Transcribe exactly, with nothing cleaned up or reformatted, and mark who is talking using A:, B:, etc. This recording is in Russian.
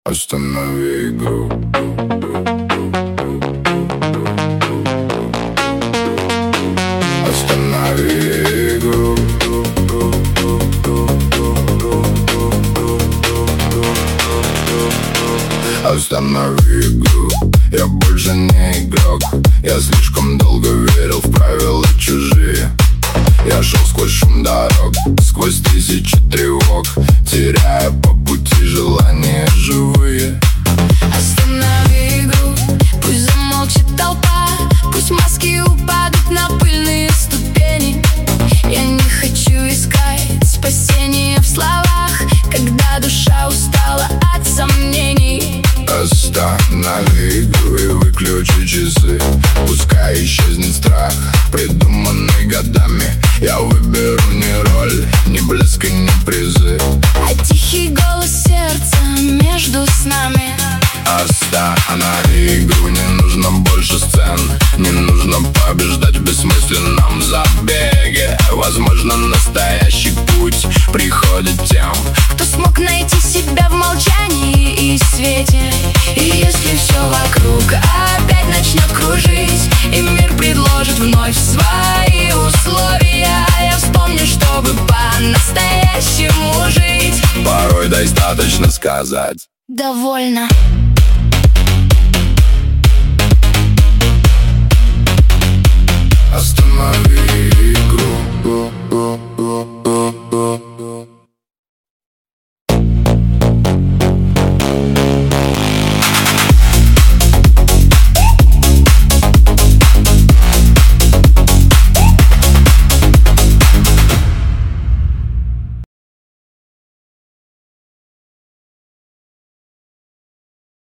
A: Останови игру. Останови игру. Останови игру. Я больше не игрок. Я слишком долго верил в правила чужие. Я шел сквозь шум дорог, сквозь тысячи тревог, теряя по пути желания живые.
B: Останови игру, пусть замолчит толпа, пусть маски упадут на пыльные ступени. Я не хочу искать спасения в словах, когда душа устала от сомнений.
A: Останови игру и выключи часы. Пускай исчезнет страх, придуманный годами. Я выберу не роль, ни блеск и ни призы,
B: а тихий голос сердца между снами.
A: Останови игру, не нужно больше сцен. Не нужно побеждать в бессмысленном забеге. Возможно, настоящий путь приходит тем,
B: кто смог найти себя в молчании и свете. И если все вокруг опять начнет кружить, и мир предложит вновь свои условия, я вспомню, чтобы по-настоящему жить.
A: порой достаточно сказать
B: довольно.
A: Останови игру.